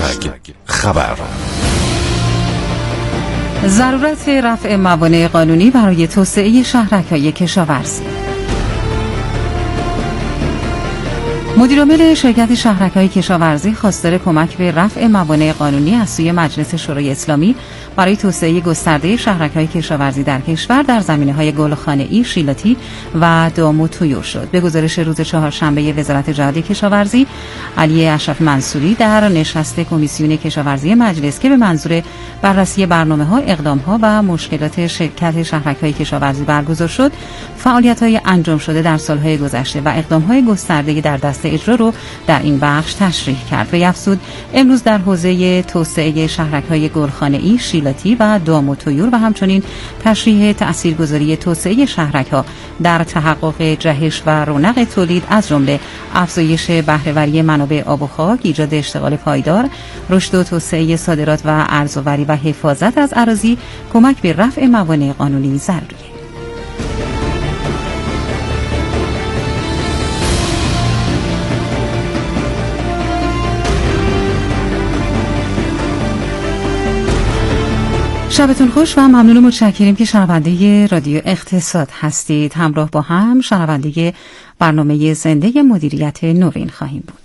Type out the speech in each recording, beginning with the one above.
#خبر. ضرورت رفع موانع قانونی برای توسعه شهرک‌های کشاورزی. مدیرعامل شرکت شهرک‌های کشاورزی خواستار کمک به رفع موانع قانونی از سوی مجلس شورای اسلامی برای توسعه گسترده شهرک‌های کشاورزی در کشور در زمینه‌های گلخانه‌ای، شیلاتی و دام و طیور شد. به گزارش روز چهارشنبه وزارت جهاد کشاورزی، علی اشرف منصوری در نشست کمیسیون کشاورزی مجلس که به منظور بررسی برنامه‌ها، اقدام‌ها و مشکلات شرکت شهرک‌های کشاورزی برگزار شد، فعالیت‌های انجام شده در سال‌های گذشته و اقدام‌های گسترده در دست اجرا رو در این بخش تشریح کرد. و افزود امروز در حوزه توسعه شهرک‌های گلخانه‌ای، شیلاتی و دام و طیور و همچنین تشریح تاثیرگذاری توسعه شهرک‌ها در تحقق جهش و رونق تولید از جمله افزایش بهره‌وری منابع آب و خاک، ایجاد اشتغال پایدار، رشد و توسعه صادرات و ارزآوری و حفاظت از اراضی کمک به رفع موانع قانونی ضروریه. شبتون خوش و ممنون و متشکریم که شنونده رادیو اقتصاد هستید. همراه با هم شنونده برنامه زنده مدیریت نوین خواهیم بود.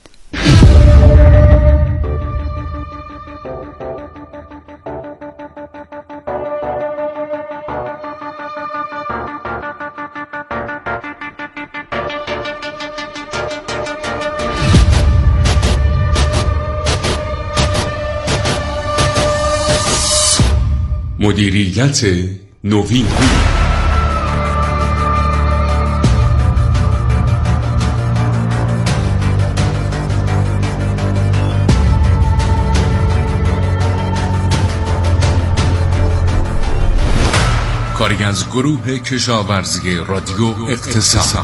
مدیریت نوین. کاری از گروه کشاورزی رادیو اقتصاد.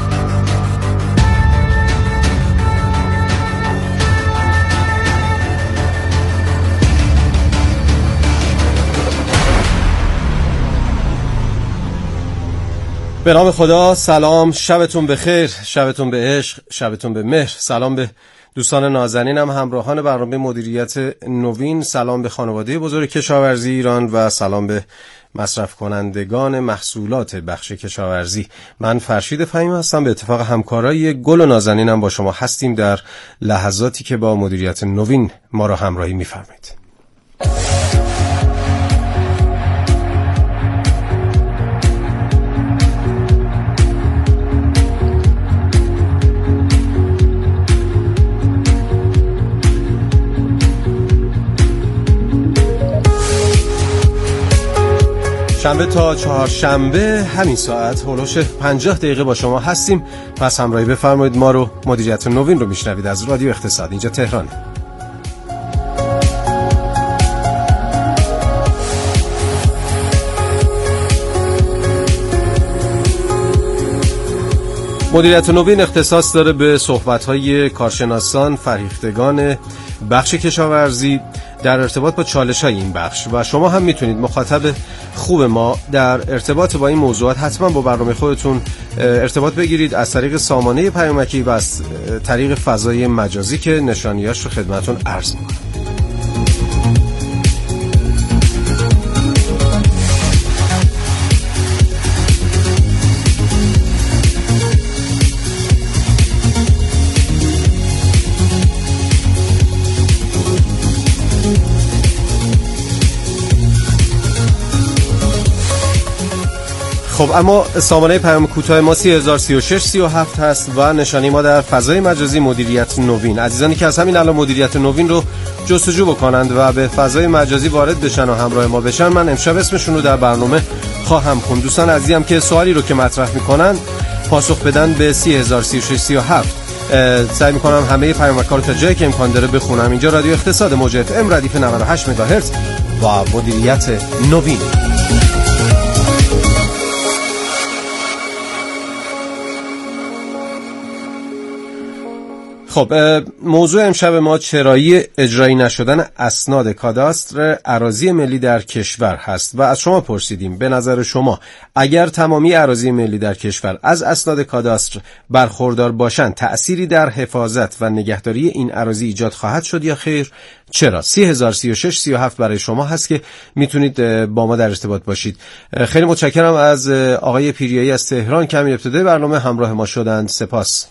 به نام خدا، سلام، شبتون بخیر، شبتون به عشق، شبتون به مهر. سلام به دوستان نازنینم، همراهان برنامه مدیریت نوین، سلام به خانواده بزرگ کشاورزی ایران و سلام به مصرف کنندگان محصولات بخش کشاورزی. من فرشید فهیم هستم. به اتفاق همکارای گل و نازنینم با شما هستیم در لحظاتی که با مدیریت نوین ما را همراهی می‌فرمایید. شنبه تا چهارشنبه همین ساعت هولوش 50 دقیقه با شما هستیم. پس همراهی بفرمایید. ما رو مدیریت نوین رو میشنوید از رادیو اقتصاد، اینجا تهران. مدیریت نوین اختصاص داره به صحبت‌های کارشناسان، فرهیختگان بخش کشاورزی در ارتباط با چالش‌های این بخش و شما هم میتونید مخاطب خوب ما در ارتباط با این موضوعات حتما با برنامه خودتون ارتباط بگیرید از طریق سامانه پیامکی و از طریق فضای مجازی که نشانیاش رو خدمتتون عرض می‌کنم. خب اما سامانه پیام کوتاه ما 303637 هست و نشانی ما در فضای مجازی مدیریت نوین. عزیزانی که از همین الان مدیریت نوین رو جستجو بکنند و به فضای مجازی وارد بشن و همراه ما بشن، من امشب اسمشون رو در برنامه خواهم خوند. دوستان عزیزم که سوالی رو که مطرح میکنن پاسخ بدن به 303637. سعی میکنم همه پیامک‌ها رو تا جایی که امکان داره بخونم. اینجا رادیو اقتصاد موج اف ام ردیف 98 مگاهرتز و مدیریت نوین. خب موضوع امشب ما چرایی اجرایی نشدن اسناد کاداستر اراضی ملی در کشور هست و از شما پرسیدیم به نظر شما اگر تمامی اراضی ملی در کشور از اسناد کاداستر برخوردار باشند تأثیری در حفاظت و نگهداری این اراضی ایجاد خواهد شد یا خیر؟ چرا؟ 3036 37 برای شما هست که میتونید با ما در ارتباط باشید. خیلی متشکرم از آقای پیریایی از تهران که همین ابتدای برنامه همراه ما شدند. سپاس.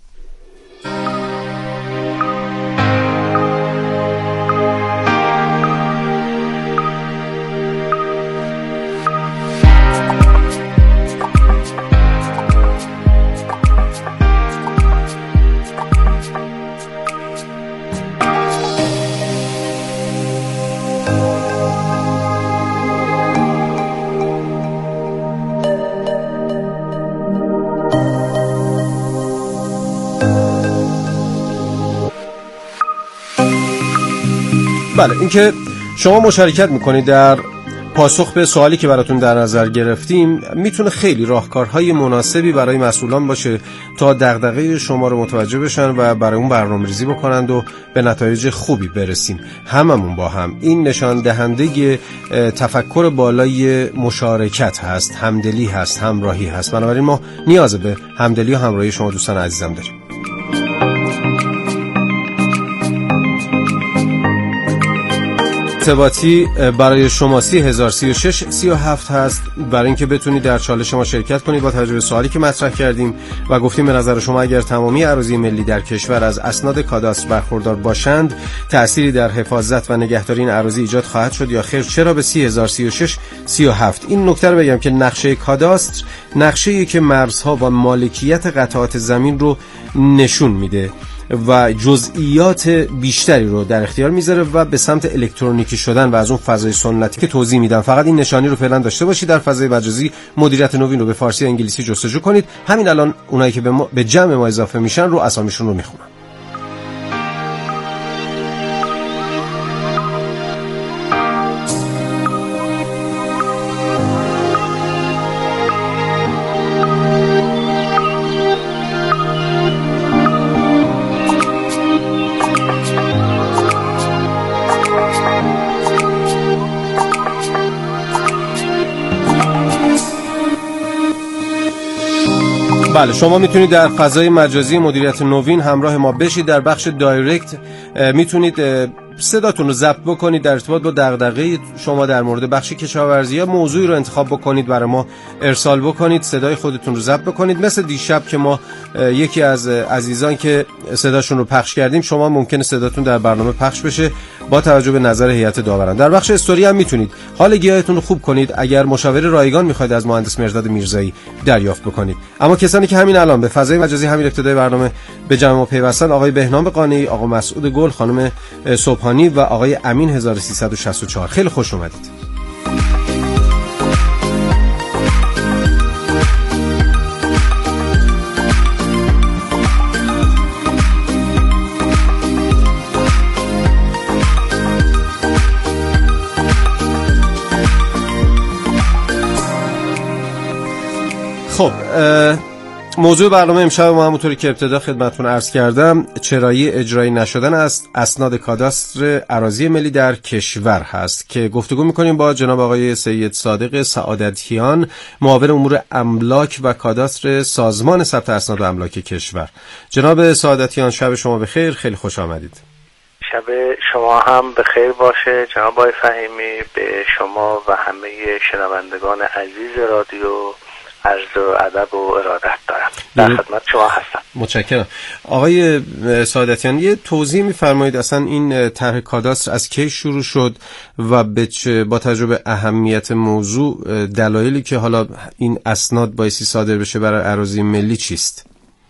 بله، اینکه شما مشارکت میکنید در پاسخ به سوالی که براتون در نظر گرفتیم میتونه خیلی راهکارهای مناسبی برای مسئولان باشه تا دغدغه شما رو متوجه بشن و برای اون برنامه‌ریزی بکنند و به نتایج خوبی برسیم. هممون با هم این نشان دهنده تفکر بالای مشارکت هست، همدلی هست، همراهی هست. بنابراین ما نیاز به همدلی و همراهی شما دوستان عزیزم داریم. ارتباطی برای شما 3036 37 هست برای اینکه بتونید در چالش ما شرکت کنید با توجه به سوالی که مطرح کردیم و گفتیم به نظر شما اگر تمامی اراضی ملی در کشور از اسناد کاداستر برخوردار باشند تأثیری در حفاظت و نگهداری این اراضی ایجاد خواهد شد یا خیر؟ چرا؟ به 3036 37. این نکته رو بگم که نقشه کاداستر نقشه‌ای که مرزها و مالکیت قطعات زمین رو نشون میده و جزئیات بیشتری رو در اختیار میذاره و به سمت الکترونیکی شدن و از اون فضای سنتی که توضیح میدم. فقط این نشانی رو فعلا داشته باشید در فضای مجازی مدیریت نوین رو به فارسی و انگلیسی جستجو کنید. همین الان اونایی که به جمع ما اضافه میشن رو اسامیشون رو میخونم. بله، شما میتونید در فضای مجازی مدیریت نوین همراه ما بشید. در بخش دایرکت میتونید صداتون رو ضبط بکنید در ارتباط با دغدغه شما در مورد بخش کشاورزی یا موضوعی رو انتخاب بکنید برای ما ارسال بکنید، صدای خودتون رو ضبط بکنید. مثل دیشب که ما یکی از عزیزان که صداشون رو پخش کردیم شما ممکنه صداتون در برنامه پخش بشه با توجه به نظر هیئت داوران. در بخش استوری هم میتونید حال گیاهتون رو خوب کنید اگر مشاور رایگان میخواید از مهندس مرداد میرزایی دریافت بکنید. اما کسانی که همین الان به فضای مجازی همین ابتدای برنامه به جمع ما پیوستن، آقای بهنام قانعی، آقا مسعود گل، خانم صبحانی و آقای امین 1364، خیلی خوش اومدید. خب موضوع برنامه امشب ما همونطوری که ابتدا خدمتتون عرض کردم چرایی اجرایی نشدن است اسناد کاداستر اراضی ملی در کشور هست که گفتگو میکنیم با جناب آقای سید صادق سعادتیان، معاون امور املاک و کاداستر سازمان ثبت اسناد و املاک کشور. جناب سعادتیان شب شما بخیر، خیلی خوش آمدید. شب شما هم بخیر باشه جناب آقای فهیمی. به شما و همه شنوندگان عزیز رادیو عرض و ادب و ارادت دارم. در خدمت شما هستم. متشکرم. آقای سعادتیان یه توضیح می‌فرمایید اصلا این طرح کاداستر از کی شروع شد و با تجربه اهمیت موضوع دلایلی که حالا این اسناد بایستی صادر بشه برای اراضی ملی چیست؟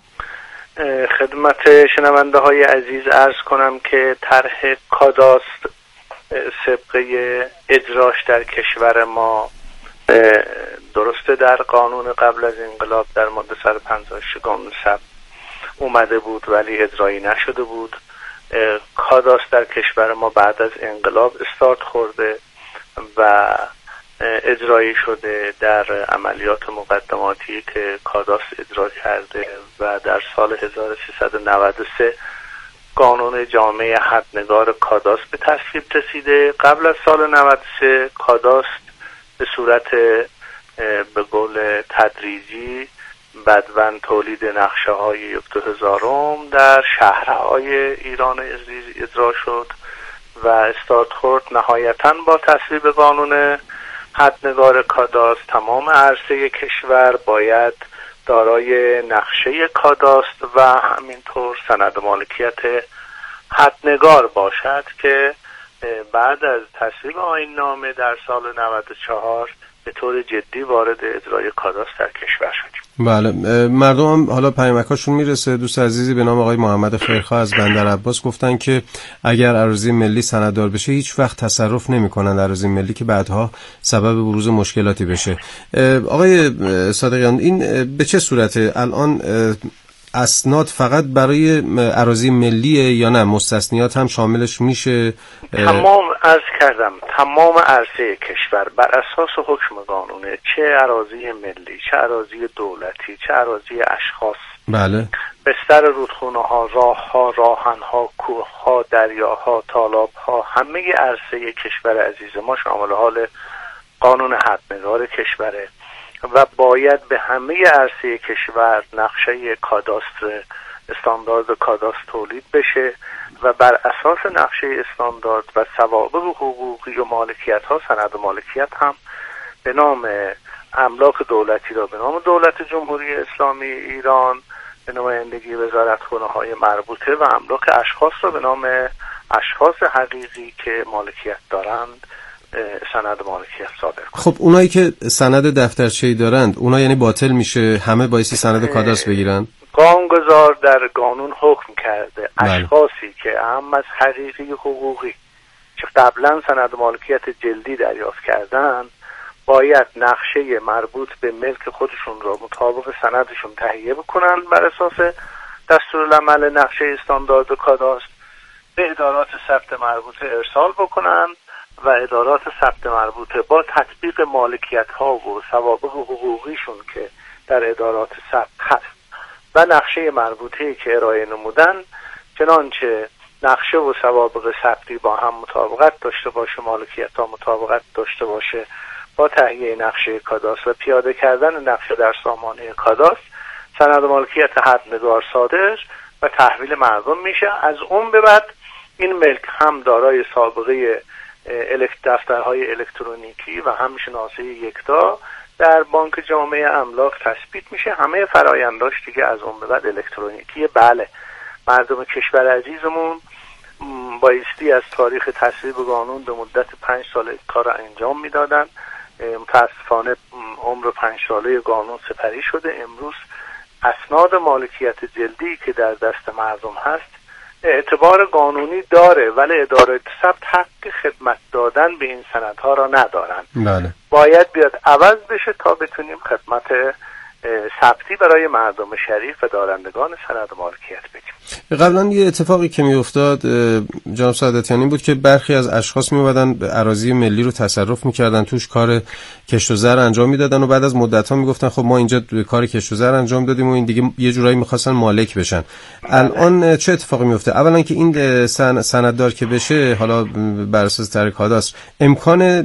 خدمت شنونده های عزیز عرض کنم که طرح کاداستر سابقه اجراش در کشور ما درسته در قانون قبل از انقلاب در ماده 156 قانون ثبت اومده بود ولی اجرایی نشده بود. کاداستر در کشور ما بعد از انقلاب استارت خورده و اجرایی شده در عملیات مقدماتی که کاداستر اجرا کرده و در سال 1393 قانون جامع حدنگار کاداست به تصویب رسیده. قبل از سال 93 کاداست به صورت به قول تدریجی بدون تولید نقشه های 1000 در شهرهای ایران اجرا شد و استارت خورد. نهایتاً با تصویب قانون حدنگار کاداست تمام عرصه کشور باید دارای نقشه کاداست و همینطور سند مالکیت حدنگار باشد که بعد از تصویب آیین نامه در سال 94 به طور جدی وارد اجرای کاداست در کشور شدیم. بله، مردم هم حالا پیامکاشون میرسه. دوست عزیزی به نام آقای محمد خیرخواه از بندر عباس گفتن که اگر اراضی ملی سنددار بشه هیچ وقت تصرف نمی‌کنن اراضی ملی که بعدها سبب بروز مشکلاتی بشه. آقای صادقیان این به چه صورته؟ الان اسناد فقط برای اراضی ملیه یا نه مستثنیات هم شاملش میشه؟ تمام عرض کردم تمام عرصه کشور بر اساس حکم قانونه، چه اراضی ملی، چه اراضی دولتی، چه اراضی اشخاص، بله، بستر رودخونه‌ها، راه‌ها، راهن‌ها، کوه‌ها، دریاها، تالاب‌ها، همه عرصه کشور عزیز ما شامل حال قانون حدنگار کشوره و باید به همه عرصه کشور نقشه کاداستر استاندارد کاداستر تولید بشه و بر اساس نقشه استاندارد و سوابق حقوقی و مالکیت ها سند مالکیت هم به نام املاک دولتی را به نام دولت جمهوری اسلامی ایران به نمایندگی وزارتخانه های مربوطه و املاک اشخاص را به نام اشخاص حقیقی که مالکیت دارند سند مالکیت صادر کنند. خب اونایی که سند دفترچه‌ای دارند اونا یعنی باطل میشه، همه بایستی سند کاداستر بگیرن؟ قانونگذار در قانون حکم کرده اشخاصی که هم از حقیقی حقوقی که قبلا سند مالکیت جلدی دریافت کردن باید نقشه مربوط به ملک خودشون را مطابق سندشون تهیه بکنن بر اساس دستورالعمل نقشه استاندارد کاداستر به ادارات ثبت مربوطه ارسال بکنن و ادارات ثبت مربوطه با تطبیق مالکیت ها و سوابق حقوقیشون که در ادارات ثبت هست و نقشه مربوطه که ارائه نمودن، چنانچه نقشه و سوابق ثبتی با هم مطابقت داشته باشه، مالکیت ها مطابقت داشته باشه با تهیه نقشه کاداستر و پیاده کردن نقشه در سامانه کاداستر، سند مالکیت حدنگار صادر و تحویل مردم میشه. از اون به بعد این ملک هم دارای سابقه دفترهای الکترونیکی و هم شناسه یکتا در بانک جامع املاک تثبیت میشه. همه فرآینداش دیگه از اون به بعد الکترونیکیه. بله، مردم کشور عزیزمون بایستی از تاریخ تصویب قانون به مدت 5 سال کار انجام میدادن. متاسفانه عمر 5 ساله قانون سپری شده. امروز اسناد مالکیت جلدی که در دست مردم هست اعتبار قانونی داره ولی اداره ثبت حق خدمت دادن به این سندها را ندارن. بله. باید بیاد عوض بشه تا بتونیم خدمت ثبتی برای مردم شریف و دارندگان سند مالکیت بدیم. قبلا یه اتفاقی که میافتاد جناب سعادتیان این بود که برخی از اشخاص میومدن اراضی ملی رو تصرف میکردن، توش کار کشت و زر انجام میدادن و بعد از مدت‌ها میگفتن خب ما اینجا کار کشت و زر انجام دادیم و این دیگه یه جورایی میخواستن مالک بشن. الان چه اتفاقی میفته؟ اولا که این سنددار که بشه، حالا بر اساس طریق کاداستر، امکان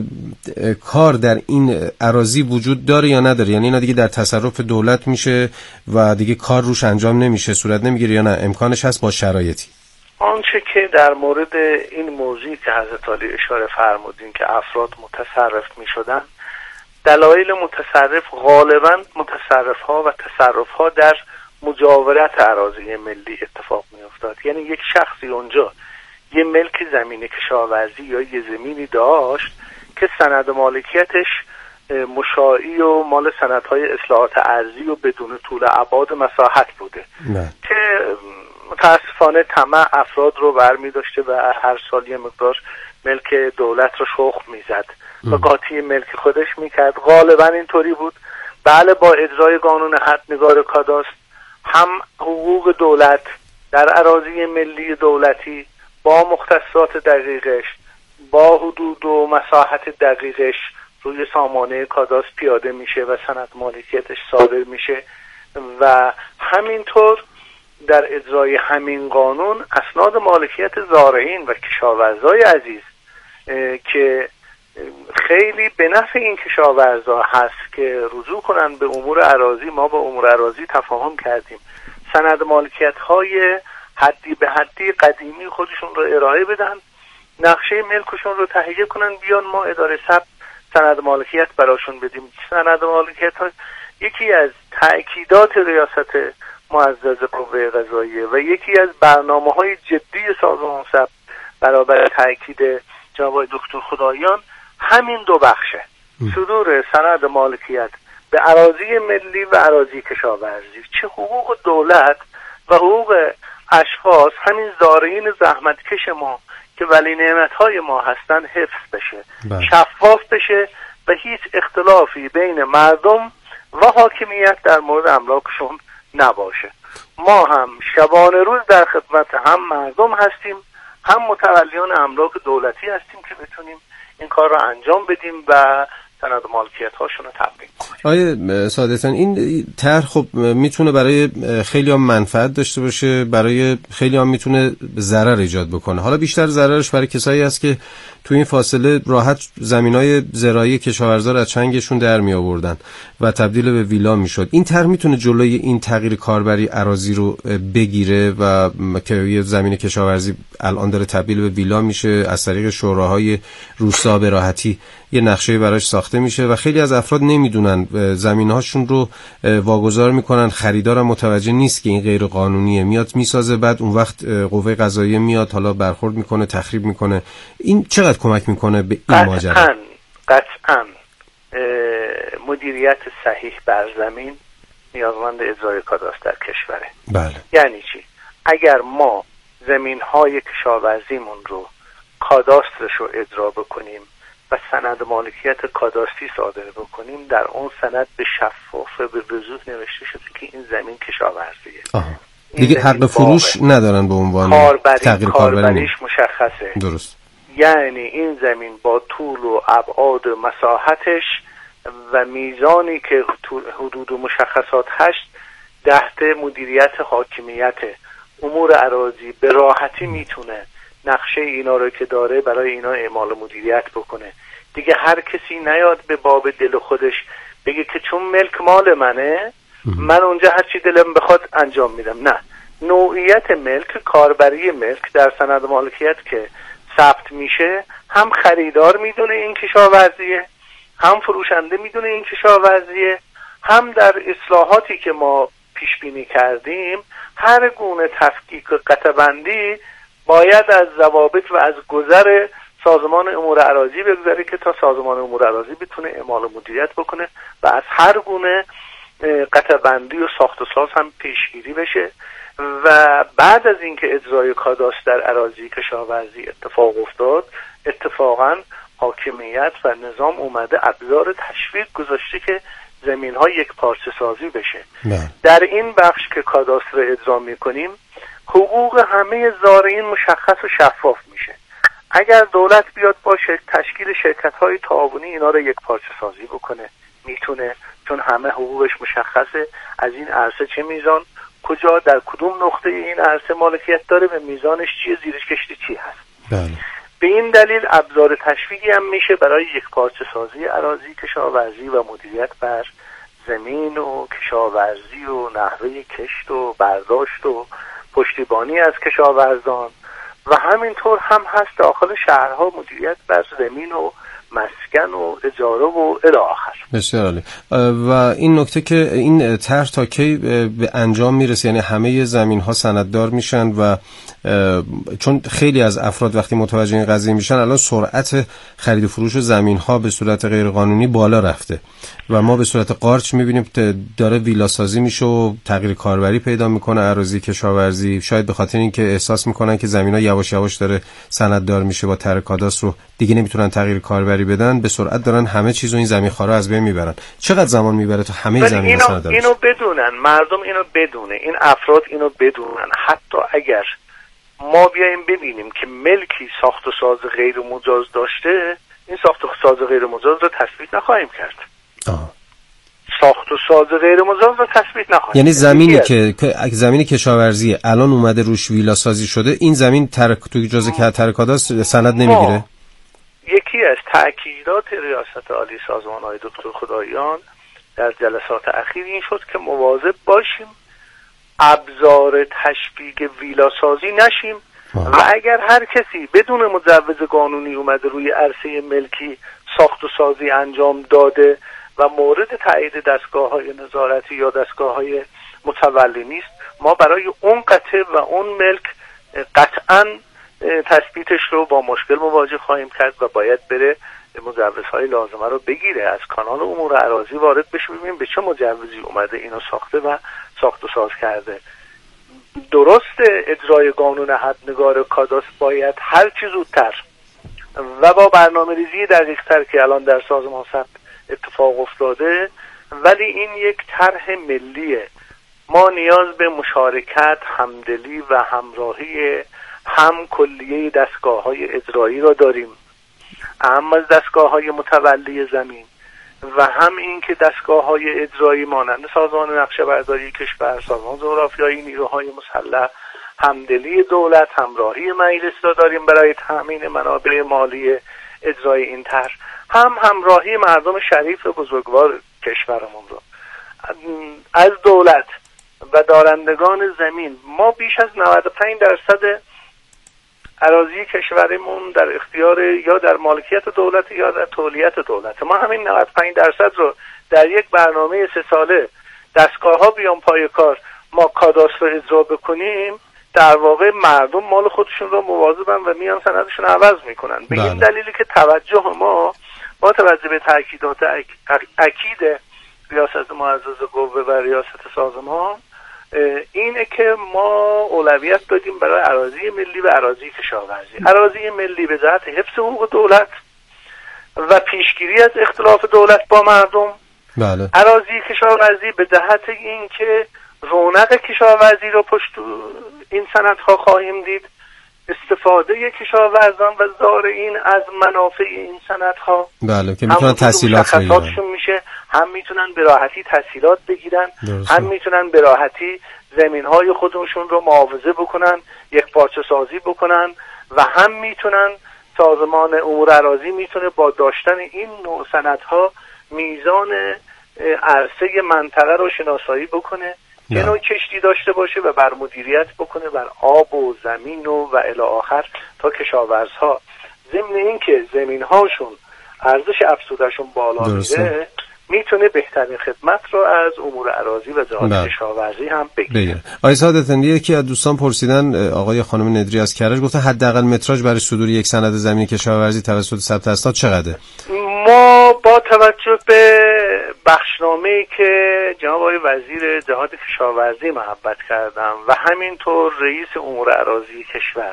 کار در این اراضی وجود داره یا نداره؟ یعنی اینا دیگه در تصرف دولت میشه و دیگه کار روش انجام نمیشه، صورت نمیگیره یا نه امکانش هست با شرایطی؟ آنچه که در مورد این موضوعی که حضرت عالی اشاره فرمودین که افراد متصرف میشدن، دلایل متصرف غالبا متصرف‌ها و تصرف‌ها در مجاورت اراضی ملی اتفاق میافتاد. یعنی یک شخصی اونجا یه ملک زمین کشاورزی یا یه زمینی داشت که سند مالکیتش مشاعی و مال سندهای اصلاحات ارضی و بدون طول ابعاد مساحت بوده که متاسفانه طمع افراد رو برمی داشته و هر سال یه مقدار ملک دولت رو شخم میزد و قاطی ملک خودش میکرد. غالبا اینطوری بود. بله، با اجرای قانون حدنگار کاداستر هم حقوق دولت در اراضی ملی دولتی با مختصات دقیقش، با حدود و مساحت دقیقش روی سامانه کاداستر پیاده میشه و سند مالکیتش صادر میشه و همینطور در اجرای همین قانون اسناد مالکیت زارعین و کشاورزای عزیز که خیلی به نفع این کشاورزا هست که رجوع کنن به امور اراضی. ما با امور اراضی تفاهم کردیم، سند مالکیت های حدی به حدی قدیمی خودشون رو ارائه بدن، نقشه ملکشون رو تهیه کنن، بیان ما اداره ثبت سند مالکیت براشون بدیم. سند مالکیت ها یکی از تأکیدات ریاست معزز قوه قضاییه و یکی از برنامه‌های جدی سازمان ثبت برابر تأکید جناب دکتر خدایان همین دو بخشه: صدور سند مالکیت به اراضی ملی و اراضی کشاورزی، چه حقوق دولت و حقوق اشخاص همین زارعین زحمتکش ما که ولی نعمت‌های ما هستن حفظ بشه، شفاف بشه و هیچ اختلافی بین مردم و حاکمیت در مورد املاکشون نباشه. ما هم شبانه روز در خدمت هم مردم هستیم، هم متولیان املاک دولتی هستیم که بتونیم این کار رو انجام بدیم و سند مالکیت هاشون رو تبیین کنیم. آیه سادتان، این طرح خب میتونه برای خیلی هم منفعت داشته باشه، برای خیلی هم میتونه ضرر ایجاد بکنه. حالا بیشتر ضررش برای کسایی هست که تو این فاصله راحت زمینای زراعی کشاورزا رو از چنگشون در می آوردن و تبدیل به ویلا میشد. این طرح میتونه جلوی این تغییر کاربری اراضی رو بگیره و که یه زمین کشاورزی الان داره تبدیل به ویلا میشه، از طریق شوراهای روستا به راحتی یه نقشه براش ساخته میشه و خیلی از افراد نمیدونن، زمینهاشون رو واگذار میکنن، خریدارم متوجه نیست که این غیر قانونیه، میاد میسازه، بعد اون وقت قوه قضاییه میاد حالا برخورد میکنه، تخریب میکنه. این چقدر کمک میکنه به این ماجرا؟ قطعاً مدیریت صحیح بر زمین نیازمند اجرای کاداستر در کشوره. بله. یعنی چی؟ اگر ما زمین‌های کشاورزیمون رو کاداسترش رو اجرا بکنیم و سند مالکیت کاداستری صادر بکنیم، در اون سند به شفافه به وضوح نوشته شده که این زمین کشاورزیه. دیگه حق فروش ندارن به عنوان تغییر کاربریش مشخصه. درست. یعنی این زمین با طول و ابعاد مساحتش و میزانی که حدود و مشخصات هست تحت مدیریت حاکمیت امور اراضی به راحتی میتونه نقشه اینا رو که داره برای اینا اعمال مدیریت بکنه. دیگه هر کسی نیاد به باب دل خودش بگه که چون ملک مال منه من اونجا هر چی دلم بخواد انجام میدم. نه، نوعیت ملک، کاربری ملک در سند مالکیت که ثبت میشه هم خریدار میدونه این کشاورزیه، هم فروشنده میدونه این کشاورزیه، هم در اصلاحاتی که ما پیش بینی کردیم هر گونه تفکیک و قطع‌بندی باید از ضوابط و از گذر سازمان امور اراضی بگذره که تا سازمان امور اراضی بتونه اعمال مدیریت بکنه و از هر گونه قطع‌بندی و ساخت و ساز هم پیشگیری بشه. و بعد از اینکه اجرای کاداستر در اراضی کشاورزی اتفاق افتاد، اتفاقا حاکمیت و نظام اومده ابزار تشویق گذاشته که زمین‌ها یک پارچه سازی بشه. در این بخش که کاداستر اجرا می‌کنیم حقوق همه زارعین مشخص و شفاف میشه. اگر دولت بیاد با تشکیل شرکت‌های تعاونی اینا رو یک پارچه سازی بکنه میتونه، چون همه حقوقش مشخصه، از این عرصه چه میزان کجا در کدوم نقطه این عرصه مالکیت داره، به میزانش چیه، زیرش کشتی چی هست. بله. به این دلیل ابزار تشویقی هم میشه برای یک پارچه سازی اراضی کشاورزی و مدیریت بر زمین و کشاورزی و نحوه کشت و برداشت و پشتیبانی از کشاورزان و همینطور هم هست داخل شهرها مدیریت بر زمین و مسکن و اجاره و الی آخر. بسیار عالی. و این نکته که این طرح تا کی به انجام میرسه، یعنی همه زمین ها سنددار میشن و چون خیلی از افراد وقتی متوجه این قضیه میشن الان سرعت خرید و فروش زمین ها به صورت غیر قانونی بالا رفته و ما به صورت قارچ میبینیم داره ویلا سازی میشه و تغییر کاربری پیدا میکنه اراضی کشاورزی، شاید به خاطر اینکه احساس میکنن که زمینا یواش یواش داره سنددار میشه با طرح کاداستر رو دیگه نمیتونن تغییر کاربری بدن، به سرعت دارن همه چیزو این زمین خوارا از بین میبرن. چقدر زمان میبره تا همه زمین سنددار بشه؟ اینو بدونن مردم، اینو بدونه، این افراد اینو بدونن. حتی اگر ما بیایم ببینیم که ملکی ساخت و ساز غیر مجاز داشته، این ساخت و ساز غیر مجاز رو تثبیت نخواهیم کرد. ساخت و ساز غیر مجاز رو تثبیت نخواهیم. یعنی زمینی کشاورزی الان اومده روش ویلا سازی شده، این زمین توی جزء ترکاداست سند نمیگیره؟ یکی از تأکیدات ریاست عالی سازمان های دکتر خداییان در جلسات اخیر این شد که مواظب باشیم ابزار تشبیه ویلا سازی نشیم و اگر هر کسی بدون مجوز قانونی اومده روی عرصه ملکی ساخت و سازی انجام داده و مورد تایید دستگاه‌های نظارتی یا دستگاه‌های متولی نیست، ما برای اون قطعه و اون ملک قطعاً تثبیتش رو با مشکل مواجه خواهیم کرد و باید بره مجوزهای لازمه رو بگیره، از کانال امور اراضی وارد بشه ببینیم به چه مجوزی اومده اینو ساخته و ساخت و ساز کرده. درست اجرای قانون حدنگار کاداست باید هر چه زودتر و با برنامه‌ریزی دقیق‌تر که الان در سازمان ثبت اتفاق افتاده، ولی این یک طرح ملیه. ما نیاز به مشارکت، همدلی و همراهی هم کلیه دستگاه‌های اجرایی را داریم، هم از دستگاه‌های متولی زمین و هم این که دستگاه‌های اجرایی مانند سازمان نقشه‌برداری کشور، سازمان جغرافیایی نیروهای مسلح، همدلی دولت، همراهی مجلس را داریم برای تأمین منابع مالی اجرای این طرح، هم همراهی مردم شریف بزرگوار کشورمون را از دولت و دارندگان زمین. ما بیش از 95% اراضی کشورمون در اختیار یا در مالکیت دولت یا در تولیت دولت. ما همین 95% رو در یک برنامه 3 ساله دستگاه‌ها بیان پای کار ما کاداستر رو اجرا بکنیم، در واقع مردم مال خودشون رو مواظبن و میان سندشون عوض میکنن. به این دلیلی که توجه ما با توجه به تاکیدات اکید ریاست معزز قوه و ریاست سازمان اینه که ما اولویت دادیم برای اراضی ملی و اراضی کشاورزی. اراضی ملی به جهت حفظ حقوق دولت و پیشگیری از اختلاف دولت با مردم. بله. اراضی کشاورزی به جهت این که رونق کشاورزی رو پشت این سندها خواهیم دید، استفاده کشاورزان و زارعین از منافع این سندها. بله، که میتونن تحصیلات بگیرن، میشه هم میتونن به راحتی تحصیلات بگیرن، هم میتونن به راحتی زمینهای خودشون رو معاوضه بکنن، یک پارچه سازی بکنن و هم میتونن سازمان امور اراضی میتونه با داشتن این نوع سندها میزان عرصه منطقه رو شناسایی بکنه، یه نوع کشتی داشته باشه و بر مدیریت بکنه بر آب و زمین و الی آخر تا کشاورزها ضمن این که زمینهاشون ارزش افزودهشون بالا میره میتونه بهترین خدمت رو از امور اراضی و جهات کشاورزی هم بگیره. آقای سعادت‌اندی، یکی از دوستان پرسیدن، آقای خانم ندری از کرج گفته حداقل متراژ برای صدور یک سند زمینی کشاورزی توسط ثبت اسناد چقدره؟ ما با توجه به بخشنامه‌ای که جناب آقای وزیر جهات کشاورزی محبت کردم و همینطور رئیس امور اراضی کشور،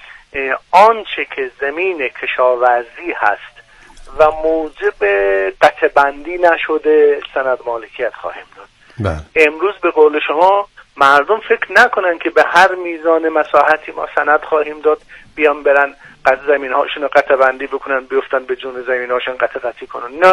آنچه که زمین کشاورزی هست و موجب قطع بندی نشده سند مالکیت خواهیم داد. امروز به قول شما مردم فکر نکنن که به هر میزان مساحتی ما سند خواهیم داد بیان برن زمین هاشون رو قطع بندی بکنن، بیفتن به جون زمین هاشون قطعی کنن. نه،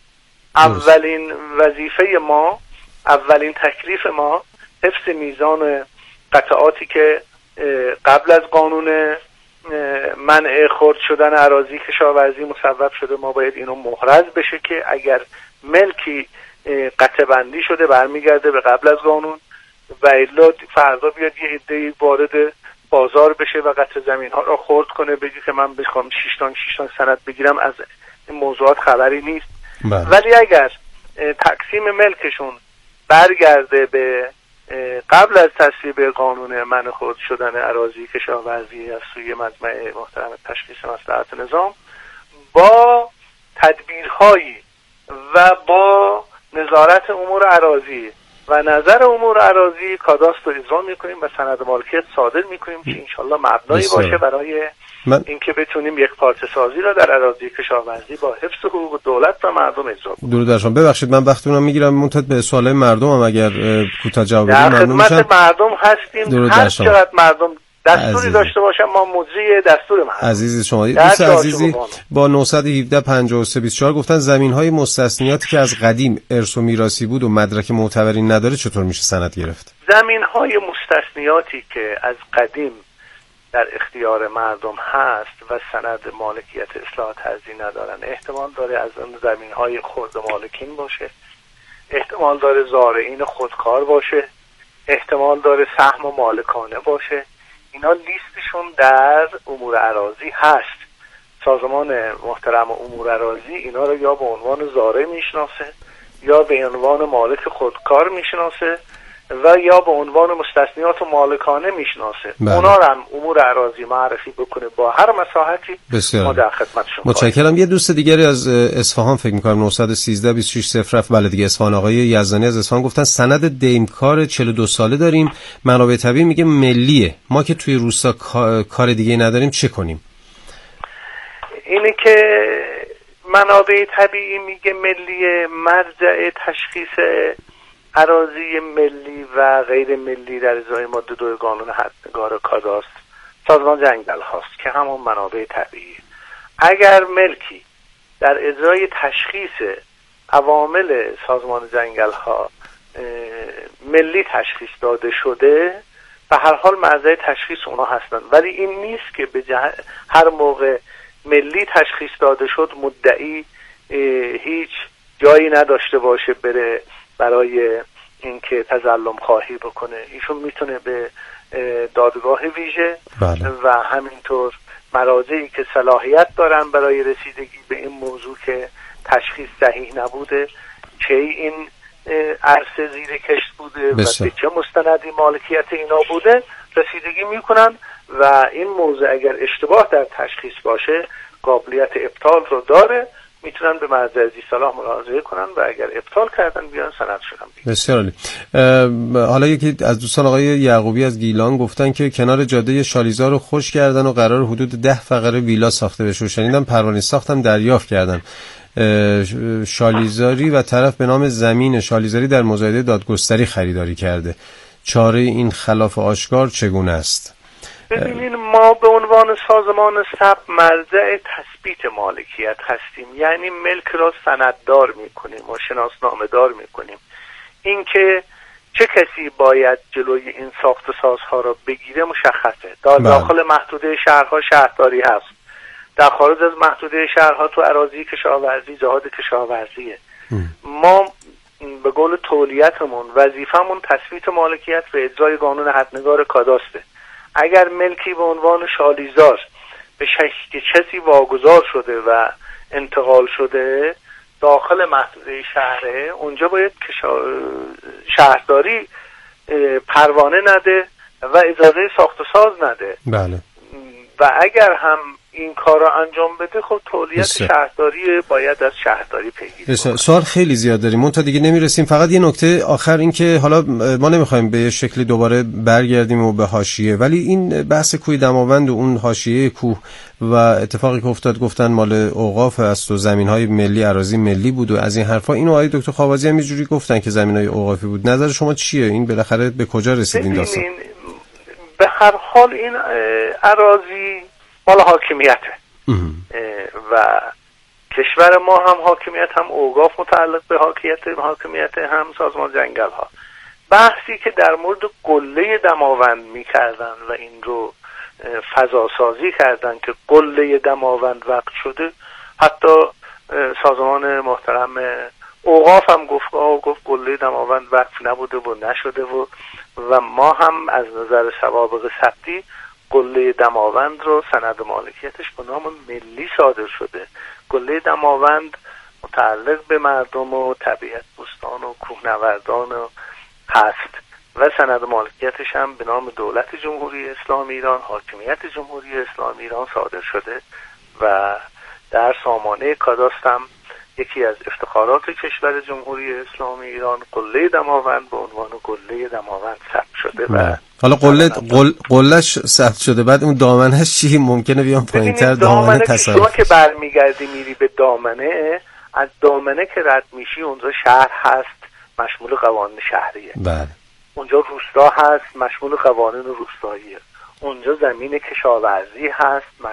اولین وظیفه ما، اولین تکلیف ما حفظ میزان قطعاتی که قبل از قانون منع خرد شدن اراضی کشاورزی مسبب شده، ما باید اینو محرز بشه که اگر ملکی قطع بندی شده برمیگرده به قبل از قانون و الا فردا بیاد یه عده‌ای وارد بازار بشه و قطع زمین ها را خرد کنه، بگی که من بخوام 6 تا سند بگیرم. از این موضوعات خبری نیست. ولی اگر تقسیم ملکشون برگرده به قبل از تصویب قانون منع خرد شدن اراضی کشاورزی از سوی مجمع محترم تشخیص مصلحت نظام، با تدبیرهایی و با نظارت امور اراضی و نظر امور اراضی کاداستر رو اجرا میکنیم و سند مالکیت صادر میکنیم که انشالله مبنایی باشه برای اینکه بتونیم یک پارچه سازی را در اراضی کشاورزی با حفظ حقوق دولت و مردم اجرا کنیم. درود بر شما. ببخشید من وقتتون رو میگیرم، منتظر به سوالای مردم هم اگر کوتاه جواب بدید ممنون میشم. در خدمت مردم هستیم. هر چقدر مردم دستوری داشته باشم ما مجری دستور من. عزیز شما دوست عزیزی با 917 53 24 گفتن زمین‌های مستثنیاتی که از قدیم ارث و میراثی بود و مدرک معتبری نداره چطور میشه سند گرفت؟ زمین‌های مستثنیاتی که از قدیم در اختیار مردم هست و سند مالکیت اصلاح طرزی ندارن، احتمال داره از اون زمین‌های خرد مالکین باشه، احتمال داره زارعین خودکار باشه، احتمال داره سهم و مالکانه باشه. اینا لیستشون در امور اراضی هست. سازمان محترم امور اراضی اینا رو یا به عنوان زارع میشناسه یا به عنوان مالک خودکار میشناسه و یا به عنوان مستثنیات و مالکانه میشناسه. اونا رو هم امور اراضی معرفی بکنه با هر مساحتی. ما در خدمتشون. متشکرم. یه دوست دیگری از اصفهان فکر می‌کنم 913 26 بله دیگه اصفهان، آقای یزدانی از اصفهان گفتن سند دیمکار 42 ساله داریم، منابع طبیعی میگه ملیه، ما که توی روستا کار دیگه نداریم چه کنیم؟ اینه که منابع طبیعی میگه ملیه، مرجع تشخیص اراضی ملی و غیر ملی در ازای ماده 2 قانون حدنگار کاداست سازمان جنگل هاست که همون منابع طبیعی. اگر ملکی در ازای تشخیص عوامل سازمان جنگل ها ملی تشخیص داده شده به هر حال مرجع تشخیص اونا هستن، ولی این نیست که به هر موقع ملی تشخیص داده شد مدعی هیچ جایی نداشته باشه بره برای اینکه تظلم خواهی بکنه. ایشون میتونه به دادگاه ویژه و همینطور مراجعی که صلاحیت دارن برای رسیدگی به این موضوع که تشخیص صحیح نبوده، چه این عرصه زیر کشت بوده و به چه مستندی مالکیت اینا بوده رسیدگی میکنن و این موضوع اگر اشتباه در تشخیص باشه قابلیت ابطال رو داره، میتونن به مرجع ذی صلاح مراجعه کنن و اگر ابطال کردن بیان سندشون هم بیان. بسیار عالی. حالا یکی از دوستان آقای یعقوبی از گیلان گفتن که کنار جاده شالیزار رو خوش کردن و قرار حدود 10 فقره ویلا ساخته بشه. شنیدم پروانه ساختم دریافت کردن. شالیزاری و طرف به نام زمین شالیزاری در مزایده دادگستری خریداری کرده. چاره این خلاف آشکار چگونه است؟ ببینین ما به عنوان سازمان ثبت مرجع تثبیت مالکیت هستیم، یعنی ملک را سنددار میکنیم و شناسنامه دار میکنیم. اینکه چه کسی باید جلوی این ساخت سازها را بگیره مشخصه. داخل محدوده شهرها شهرداری هست، در خارج از محدوده شهرها تو اراضی کشاورزی جهاد کشاورزیه. ما به قول تولیتمون وظیفمون تثبیت مالکیت و اجرای قانون حدنگار کاداسته. اگر ملکی به عنوان شالیزار به شکل کسی واگذار شده و انتقال شده داخل محدوده شهره، اونجا باید شهرداری پروانه نده و اجازه ساخت و ساز نده. بله. و اگر هم این کار را انجام بده خب تولیت شهرداری باید از شهرداری پیگیری کنه. سوال خیلی زیاد داریم منتها دیگه نمیرسیم. فقط یه نکته آخر این که حالا ما نمیخوایم به شکلی دوباره برگردیم و به حاشیه، ولی این بحث کوه دماوند و اون حاشیه کوه و اتفاقی که افتاد گفتن مال اوقاف است و زمین‌های ملی اراضی ملی بود و از این حرفا، اینو آقای دکتر خاوازی هم اینجوری گفتن که زمین‌های اوقافی بود. نظر شما چیه؟ این بالاخره به کجا رسید این داستان؟ به هر حال این اراضی مال حاکمیته و کشور ما هم حاکمیت هم اوقاف متعلق به حاکمیت هم سازمان جنگل ها. بحثی که در مورد قله دماوند میکردن و این رو فضا سازی کردن که قله دماوند وقت شده، حتی سازمان محترم اوقاف هم گفت قله دماوند وقت نبوده و نشده و ما هم از نظر سوابق ثبتی قله دماوند رو سند مالکیتش به نام ملی صادر شده. قله دماوند متعلق به مردم و طبیعت بوستان و کوهنوردان هست و سند مالکیتش هم به نام دولت جمهوری اسلامی ایران، حاکمیت جمهوری اسلامی ایران صادر شده و در سامانه کاداست هم یکی از افتخارات کشور جمهوری اسلامی ایران قله دماوند به عنوان قله دماوند ثبت شده و حالا قلهش ثبت شده، بعد اون دامنهش چی؟ ممکنه بیان پایین‌تر دامنه تصادف. شما که برمیگردی میری به دامنه، از دامنه که رد میشی اونجا شهر هست مشمول قوانین شهریه. بله. اونجا روستا هست مشمول قوانین روستاییه. اونجا زمین کشاورزی هست،